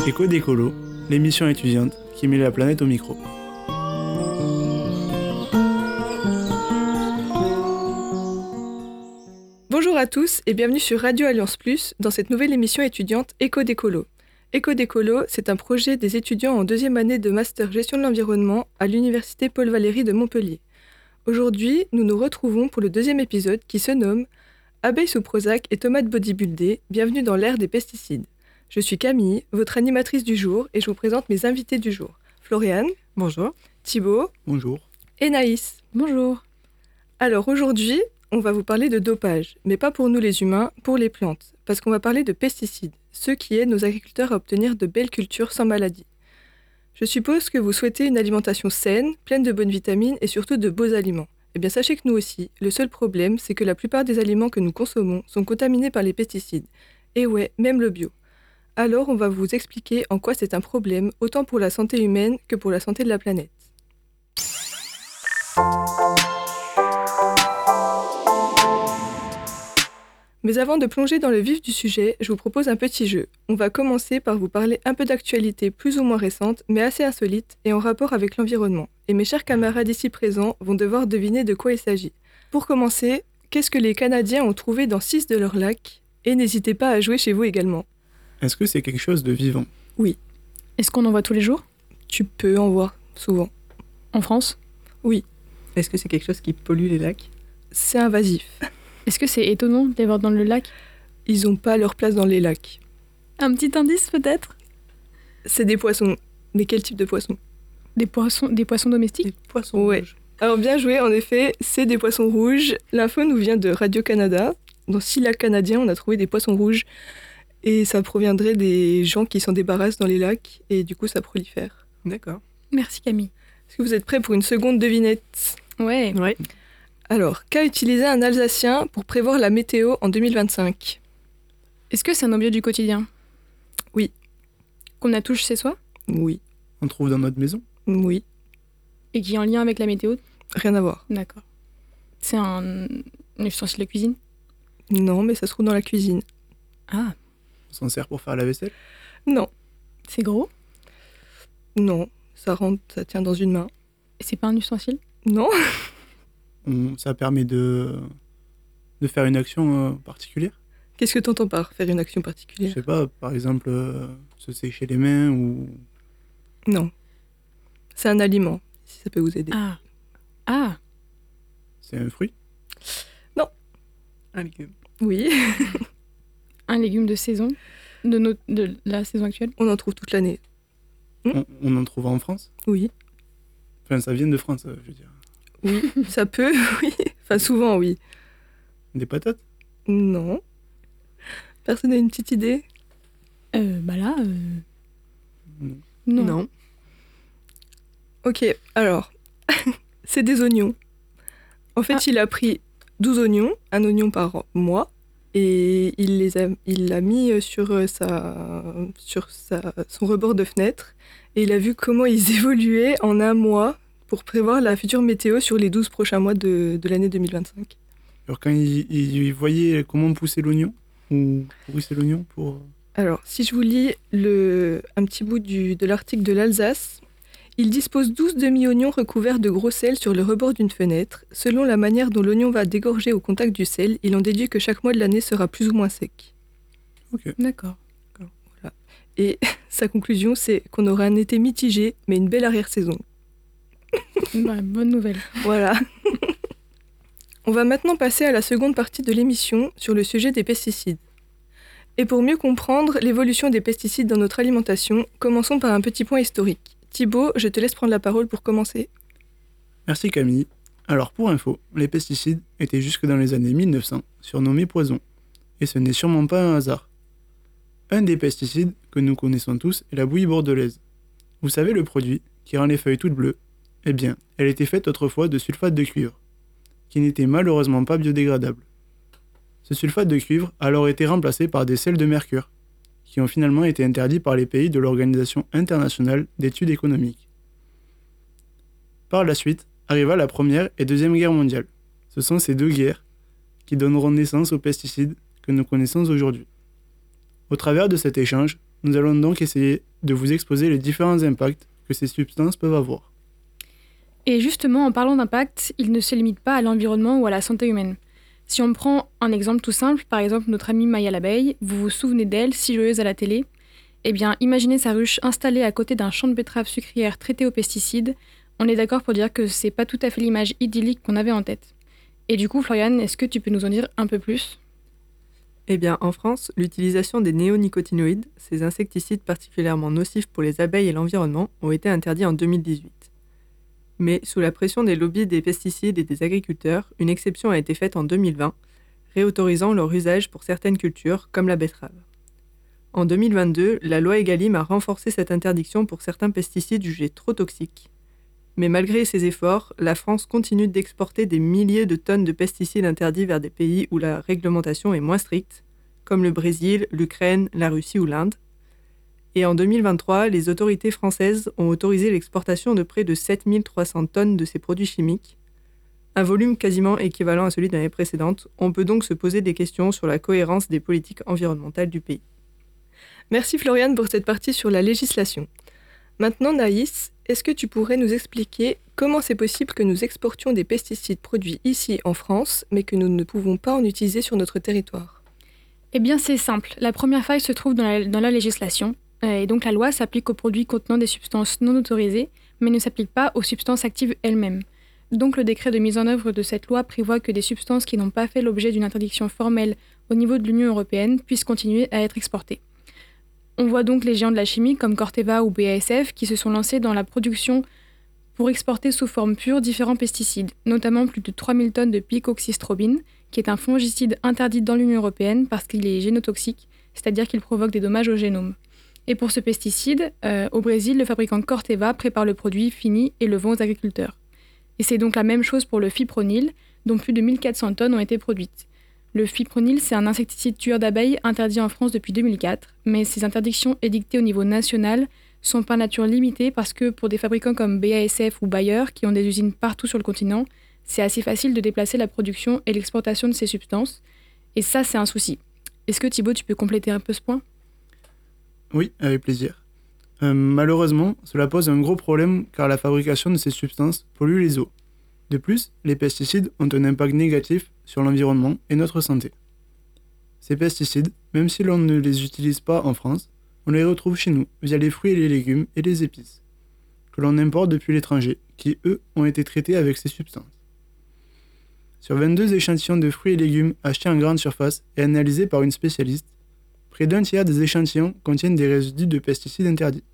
Éco d'écolo, l'émission étudiante qui met la planète au micro. Bonjour à tous et bienvenue sur Radio Alliance Plus dans cette nouvelle émission étudiante Éco d'écolo. Éco d'écolo, c'est un projet des étudiants en deuxième année de master gestion de l'environnement à l'université Paul Valéry de Montpellier. Aujourd'hui, nous nous retrouvons pour le deuxième épisode qui se nomme Abeilles sous Prozac et tomates bodybuildées, bienvenue dans l'ère des pesticides. Je suis Camille, votre animatrice du jour, et je vous présente mes invités du jour. Floriane. Bonjour. Thibaut. Bonjour. Et Naïs. Bonjour. Alors aujourd'hui, on va vous parler de dopage, mais pas pour nous les humains, pour les plantes, parce qu'on va parler de pesticides, ce qui aident nos agriculteurs à obtenir de belles cultures sans maladie. Je suppose que vous souhaitez une alimentation saine, pleine de bonnes vitamines et surtout de beaux aliments. Eh bien sachez que nous aussi, le seul problème, c'est que la plupart des aliments que nous consommons sont contaminés par les pesticides. Et ouais, même le bio. Alors on va vous expliquer en quoi c'est un problème, autant pour la santé humaine que pour la santé de la planète. Mais avant de plonger dans le vif du sujet, je vous propose un petit jeu. On va commencer par vous parler un peu d'actualité plus ou moins récente, mais assez insolite et en rapport avec l'environnement. Et mes chers camarades ici présents vont devoir deviner de quoi il s'agit. Pour commencer, qu'est-ce que les Canadiens ont trouvé dans 6 de leurs lacs ? Et n'hésitez pas à jouer chez vous également. Est-ce que c'est quelque chose de vivant ? Oui. Est-ce qu'on en voit tous les jours ? Tu peux en voir souvent. En France ? Oui. Est-ce que c'est quelque chose qui pollue les lacs ? C'est invasif. Est-ce que c'est étonnant de les voir dans le lac ? Ils n'ont pas leur place dans les lacs. Un petit indice peut-être ? C'est des poissons. Mais quel type de poissons ? Des poissons domestiques ? Des poissons rouges. Alors bien joué, en effet, c'est des poissons rouges. L'info nous vient de Radio-Canada. Dans 6 lacs canadiens, on a trouvé des poissons rouges. Et ça proviendrait des gens qui s'en débarrassent dans les lacs. Et du coup, ça prolifère. D'accord. Merci Camille. Est-ce que vous êtes prêts pour une seconde devinette ? Ouais. Alors, qu'a utilisé un Alsacien pour prévoir la météo en 2025 ? Est-ce que c'est un objet du quotidien ? Oui. Qu'on a tous chez soi ? Oui. On trouve dans notre maison ? Oui. Et qui est en lien avec la météo ? Rien à voir. D'accord. C'est un ustensile de cuisine ? Non, mais ça se trouve dans la cuisine. Ah. On s'en sert pour faire la vaisselle ? Non. C'est gros ? Non. Ça tient dans une main. Et c'est pas un ustensile ? Non. Ça permet de faire une action particulière ? Qu'est-ce que t'entends par faire une action Je particulière ? sais pas, par exemple, se sécher les mains ou... Non. C'est un aliment, si ça peut vous aider. Ah. C'est un fruit ? Un légume. Oui. Un légume de saison ? De la saison actuelle ? On en trouve toute l'année. On en trouve en France ? Oui. Enfin, ça vient de France, je veux dire. Oui. Ça peut, oui. Enfin, souvent, oui. Des patates ? Non. Personne n'a une petite idée ? Non. Ok, alors. C'est des oignons. En fait, il a pris 12 oignons, un oignon par mois, et il l'a mis sur son rebord de fenêtre, et il a vu comment ils évoluaient en un mois pour prévoir la future météo sur les 12 prochains mois de l'année 2025. Alors quand il voyait comment pousser l'oignon, ou pousser l'oignon pour... Alors, si je vous lis un petit bout de l'article de l'Alsace, il dispose 12 demi-oignons recouverts de gros sel sur le rebord d'une fenêtre. Selon la manière dont l'oignon va dégorger au contact du sel, il en déduit que chaque mois de l'année sera plus ou moins sec. Ok. D'accord. Voilà. Et sa conclusion, c'est qu'on aura un été mitigé, mais une belle arrière-saison. Bonne nouvelle. Voilà. On va maintenant passer à la seconde partie de l'émission sur le sujet des pesticides. Et pour mieux comprendre l'évolution des pesticides dans notre alimentation, commençons par un petit point historique. Thibaut, je te laisse prendre la parole pour commencer. Merci Camille. Alors pour info, les pesticides étaient jusque dans les années 1900 surnommés poisons. Et ce n'est sûrement pas un hasard. Un des pesticides que nous connaissons tous est la bouillie bordelaise. Vous savez le produit qui rend les feuilles toutes bleues ? Eh bien, elle était faite autrefois de sulfate de cuivre, qui n'était malheureusement pas biodégradable. Ce sulfate de cuivre a alors été remplacé par des sels de mercure, qui ont finalement été interdits par les pays de l'Organisation internationale d'études économiques. Par la suite, arriva la Première et Deuxième Guerre mondiale. Ce sont ces deux guerres qui donneront naissance aux pesticides que nous connaissons aujourd'hui. Au travers de cet échange, Nous allons donc essayer de vous exposer les différents impacts que ces substances peuvent avoir. Et justement, en parlant d'impact, il ne se limite pas à l'environnement ou à la santé humaine. Si on prend un exemple tout simple, par exemple notre amie Maya l'abeille, vous vous souvenez d'elle, si joyeuse à la télé? Eh bien, imaginez sa ruche installée à côté d'un champ de betteraves sucrières traité aux pesticides. On est d'accord pour dire que c'est pas tout à fait l'image idyllique qu'on avait en tête. Et du coup, Floriane, est-ce que tu peux nous en dire un peu plus? Eh bien, en France, l'utilisation des néonicotinoïdes, ces insecticides particulièrement nocifs pour les abeilles et l'environnement, ont été interdits en 2018. Mais sous la pression des lobbies des pesticides et des agriculteurs, une exception a été faite en 2020, réautorisant leur usage pour certaines cultures, comme la betterave. En 2022, la loi Egalim a renforcé cette interdiction pour certains pesticides jugés trop toxiques. Mais malgré ces efforts, la France continue d'exporter des milliers de tonnes de pesticides interdits vers des pays où la réglementation est moins stricte, comme le Brésil, l'Ukraine, la Russie ou l'Inde. Et en 2023, les autorités françaises ont autorisé l'exportation de près de 7300 tonnes de ces produits chimiques, un volume quasiment équivalent à celui de l'année précédente. On peut donc se poser des questions sur la cohérence des politiques environnementales du pays. Merci Floriane pour cette partie sur la législation. Maintenant Naïs, est-ce que tu pourrais nous expliquer comment c'est possible que nous exportions des pesticides produits ici en France, mais que nous ne pouvons pas en utiliser sur notre territoire? Eh bien, c'est simple. La première faille se trouve dans la législation. Et donc la loi s'applique aux produits contenant des substances non autorisées, mais ne s'applique pas aux substances actives elles-mêmes. Donc le décret de mise en œuvre de cette loi prévoit que des substances qui n'ont pas fait l'objet d'une interdiction formelle au niveau de l'Union européenne puissent continuer à être exportées. On voit donc les géants de la chimie comme Corteva ou BASF qui se sont lancés dans la production pour exporter sous forme pure différents pesticides, notamment plus de 3000 tonnes de picoxystrobine, qui est un fongicide interdit dans l'Union européenne parce qu'il est génotoxique, c'est-à-dire qu'il provoque des dommages au génome. Et pour ce pesticide, au Brésil, le fabricant Corteva prépare le produit fini et le vend aux agriculteurs. Et c'est donc la même chose pour le fipronil, dont plus de 1400 tonnes ont été produites. Le fipronil, c'est un insecticide tueur d'abeilles interdit en France depuis 2004, mais ces interdictions édictées au niveau national sont par nature limitées parce que pour des fabricants comme BASF ou Bayer, qui ont des usines partout sur le continent, c'est assez facile de déplacer la production et l'exportation de ces substances. Et ça, c'est un souci. Est-ce que Thibaut, tu peux compléter un peu ce point ? Oui, avec plaisir. Malheureusement, cela pose un gros problème car la fabrication de ces substances pollue les eaux. De plus, les pesticides ont un impact négatif sur l'environnement et notre santé. Ces pesticides, même si l'on ne les utilise pas en France, on les retrouve chez nous via les fruits et les légumes et les épices, que l'on importe depuis l'étranger, qui eux ont été traités avec ces substances. Sur 22 échantillons de fruits et légumes achetés en grande surface et analysés par une spécialiste, près d'un tiers des échantillons contiennent des résidus de pesticides interdits.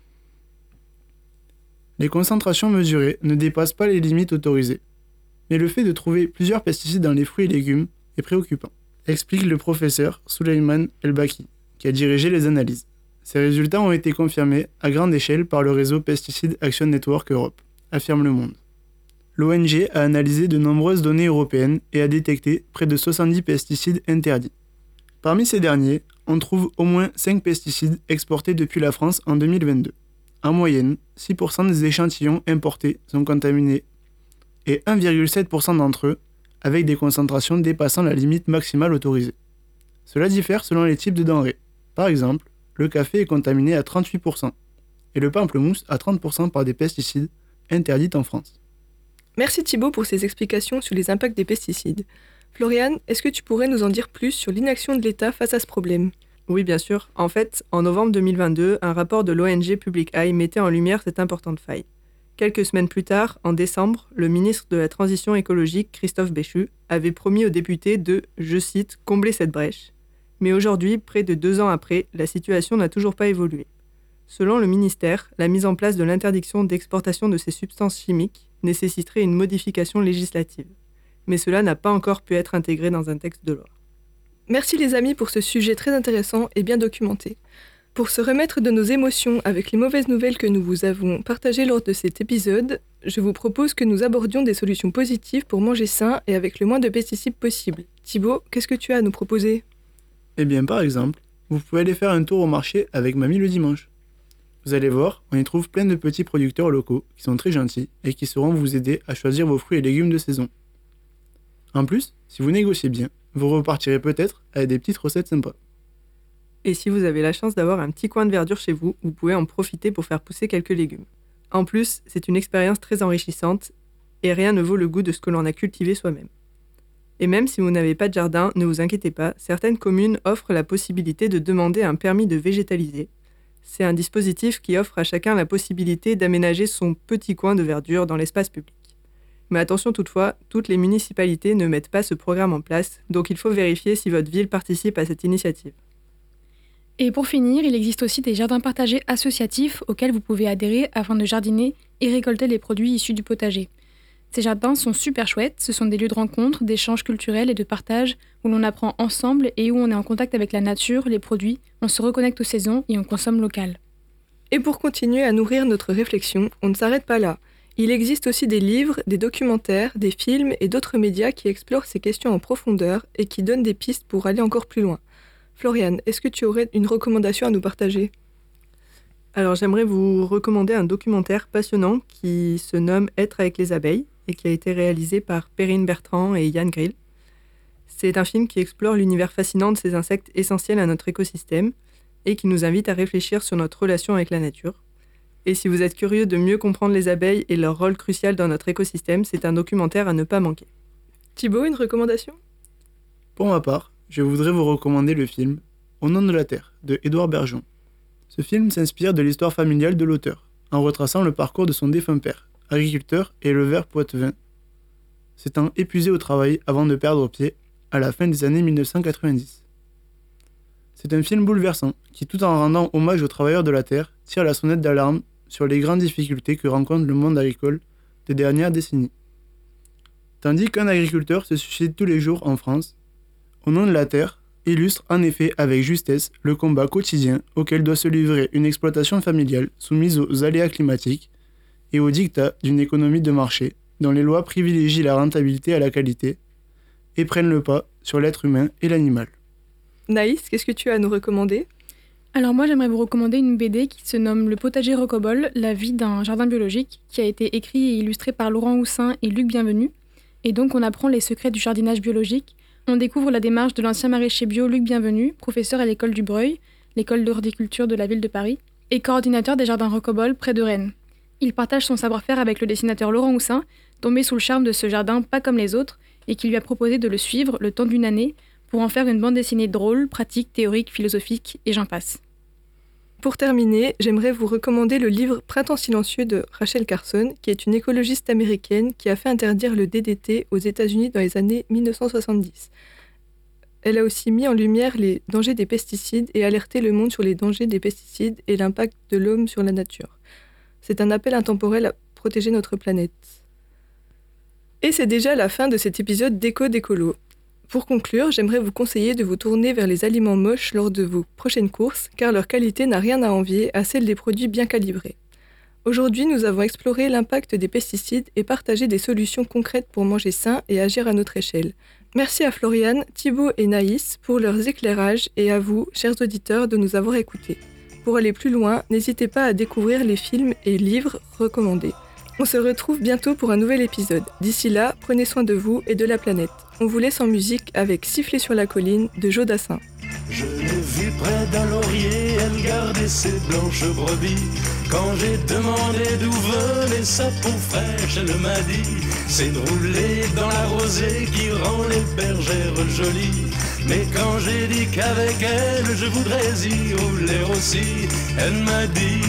Les concentrations mesurées ne dépassent pas les limites autorisées, mais le fait de trouver plusieurs pesticides dans les fruits et légumes est préoccupant, explique le professeur Souleymane El-Baki, qui a dirigé les analyses. Ces résultats ont été confirmés à grande échelle par le réseau Pesticide Action Network Europe, affirme Le Monde. L'ONG a analysé de nombreuses données européennes et a détecté près de 70 pesticides interdits. Parmi ces derniers, on trouve au moins 5 pesticides exportés depuis la France en 2022. En moyenne, 6% des échantillons importés sont contaminés et 1,7% d'entre eux avec des concentrations dépassant la limite maximale autorisée. Cela diffère selon les types de denrées. Par exemple, le café est contaminé à 38% et le pamplemousse à 30% par des pesticides interdits en France. Merci Thibaut pour ces explications sur les impacts des pesticides. Floriane, est-ce que tu pourrais nous en dire plus sur l'inaction de l'État face à ce problème ? Oui, bien sûr. En fait, en novembre 2022, un rapport de l'ONG Public Eye mettait en lumière cette importante faille. Quelques semaines plus tard, en décembre, le ministre de la Transition écologique, Christophe Béchu, avait promis aux députés de, je cite, « combler cette brèche ». Mais aujourd'hui, près de 2 ans après, la situation n'a toujours pas évolué. Selon le ministère, la mise en place de l'interdiction d'exportation de ces substances chimiques nécessiterait une modification législative. Mais cela n'a pas encore pu être intégré dans un texte de loi. Merci les amis pour ce sujet très intéressant et bien documenté. Pour se remettre de nos émotions avec les mauvaises nouvelles que nous vous avons partagées lors de cet épisode, je vous propose que nous abordions des solutions positives pour manger sain et avec le moins de pesticides possible. Thibaut, qu'est-ce que tu as à nous proposer ? Eh bien, par exemple, vous pouvez aller faire un tour au marché avec mamie le dimanche. Vous allez voir, on y trouve plein de petits producteurs locaux qui sont très gentils et qui sauront vous aider à choisir vos fruits et légumes de saison. En plus, si vous négociez bien, vous repartirez peut-être avec des petites recettes sympas. Et si vous avez la chance d'avoir un petit coin de verdure chez vous, vous pouvez en profiter pour faire pousser quelques légumes. En plus, c'est une expérience très enrichissante et rien ne vaut le goût de ce que l'on a cultivé soi-même. Et même si vous n'avez pas de jardin, ne vous inquiétez pas, certaines communes offrent la possibilité de demander un permis de végétaliser. C'est un dispositif qui offre à chacun la possibilité d'aménager son petit coin de verdure dans l'espace public. Mais attention toutefois, toutes les municipalités ne mettent pas ce programme en place, donc il faut vérifier si votre ville participe à cette initiative. Et pour finir, il existe aussi des jardins partagés associatifs auxquels vous pouvez adhérer afin de jardiner et récolter les produits issus du potager. Ces jardins sont super chouettes, ce sont des lieux de rencontre, d'échanges culturels et de partage où l'on apprend ensemble et où on est en contact avec la nature, les produits, on se reconnecte aux saisons et on consomme local. Et pour continuer à nourrir notre réflexion, on ne s'arrête pas là. Il existe aussi des livres, des documentaires, des films et d'autres médias qui explorent ces questions en profondeur et qui donnent des pistes pour aller encore plus loin. Floriane, est-ce que tu aurais une recommandation à nous partager ? Alors j'aimerais vous recommander un documentaire passionnant qui se nomme Être avec les abeilles et qui a été réalisé par Perrine Bertrand et Yann Grill. C'est un film qui explore l'univers fascinant de ces insectes essentiels à notre écosystème et qui nous invite à réfléchir sur notre relation avec la nature. Et si vous êtes curieux de mieux comprendre les abeilles et leur rôle crucial dans notre écosystème, c'est un documentaire à ne pas manquer. Thibaut, une recommandation ? Pour ma part, je voudrais vous recommander le film Au nom de la Terre de Édouard Bergeon. Ce film s'inspire de l'histoire familiale de l'auteur, en retraçant le parcours de son défunt père, agriculteur et éleveur poitevin, s'étant épuisé au travail avant de perdre pied à la fin des années 1990. C'est un film bouleversant qui, tout en rendant hommage aux travailleurs de la terre, tire la sonnette d'alarme sur les grandes difficultés que rencontre le monde agricole des dernières décennies. Tandis qu'un agriculteur se suicide tous les jours en France, Au nom de la terre illustre en effet avec justesse le combat quotidien auquel doit se livrer une exploitation familiale soumise aux aléas climatiques et aux dictats d'une économie de marché dont les lois privilégient la rentabilité à la qualité et prennent le pas sur l'être humain et l'animal. Naïs, qu'est-ce que tu as à nous recommander ? Alors moi j'aimerais vous recommander une BD qui se nomme Le potager Rocobole, la vie d'un jardin biologique, qui a été écrit et illustré par Laurent Houssin et Luc Bienvenu. Et donc on apprend les secrets du jardinage biologique. On découvre la démarche de l'ancien maraîcher bio Luc Bienvenu, professeur à l'école du Breuil, l'école d'horticulture de la ville de Paris, et coordinateur des jardins Rocobole près de Rennes. Il partage son savoir-faire avec le dessinateur Laurent Houssin, tombé sous le charme de ce jardin pas comme les autres, et qui lui a proposé de le suivre le temps d'une année pour en faire une bande dessinée drôle, pratique, théorique, philosophique, et j'en passe. Pour terminer, j'aimerais vous recommander le livre Printemps silencieux de Rachel Carson, qui est une écologiste américaine qui a fait interdire le DDT aux États-Unis dans les années 1970. Elle a aussi mis en lumière les dangers des pesticides et alerté le monde sur les dangers des pesticides et l'impact de l'homme sur la nature. C'est un appel intemporel à protéger notre planète. Et c'est déjà la fin de cet épisode d'Écho d'écolo. Pour conclure, j'aimerais vous conseiller de vous tourner vers les aliments moches lors de vos prochaines courses, car leur qualité n'a rien à envier à celle des produits bien calibrés. Aujourd'hui, nous avons exploré l'impact des pesticides et partagé des solutions concrètes pour manger sain et agir à notre échelle. Merci à Floriane, Thibaut et Naïs pour leurs éclairages et à vous, chers auditeurs, de nous avoir écoutés. Pour aller plus loin, n'hésitez pas à découvrir les films et livres recommandés. On se retrouve bientôt pour un nouvel épisode. D'ici là, prenez soin de vous et de la planète. On vous laisse en musique avec Siffler sur la colline de Joe Dassin. Je l'ai vue près d'un laurier, elle gardait ses blanches brebis. Quand j'ai demandé d'où venait sa peau fraîche, elle m'a dit: c'est de rouler dans la rosée qui rend les bergères jolies. Mais quand j'ai dit qu'avec elle je voudrais y rouler aussi, elle m'a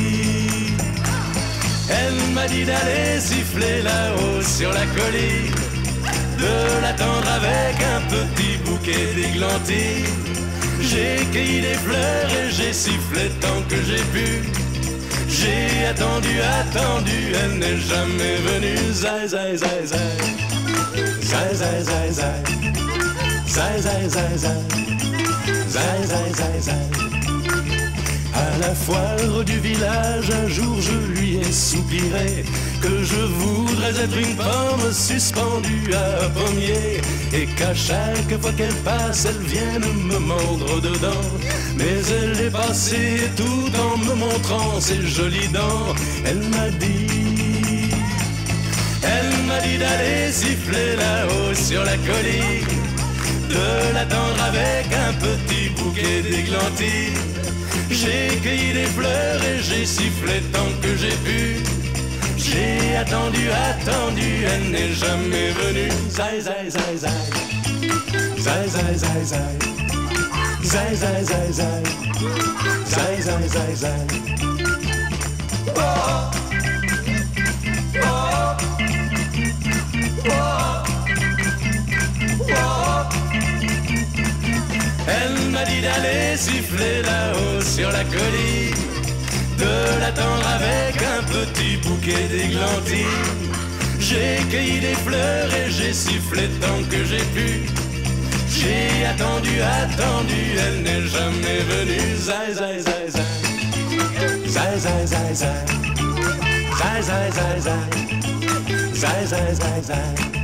dit d'aller siffler là-haut sur la colline, de l'attendre avec un petit bouquet d'églantines. J'ai cueilli des fleurs et j'ai sifflé tant que j'ai pu. J'ai attendu, elle n'est jamais venue. Zai, zai, zai, zai. Zai, zai, zai, zai. Zai, zai, zai, zai. Zai, zai, zai, zai. À la foire du village, un jour je lui ai soupiré que je voudrais être une pomme suspendue à un pommier, et qu'à chaque fois qu'elle passe, elle vienne me mordre dedans. Mais elle est passée tout en me montrant ses jolies dents. Elle m'a dit d'aller siffler là-haut sur la colline, de l'attendre avec un petit bouquet d'églantines. J'ai cueilli des fleurs et j'ai sifflé tant que j'ai pu. J'ai attendu, elle n'est jamais venue. Zai, zai, zai, zai. Zai, zai, zai, zai. Zai, zai, zai, zai. Zai, zai, zai, zai. Oh, oh, oh, oh. Elle m'a dit d'aller siffler là-haut sur la colline, de l'attendre avec un petit bouquet d'églantines. J'ai cueilli des fleurs et j'ai sifflé tant que j'ai pu. J'ai attendu, elle n'est jamais venue. Zai, zai, zai, zai. Zai, zai, zai, zai. Zai, zai, zai, zai. Zai, zai, zai, zai.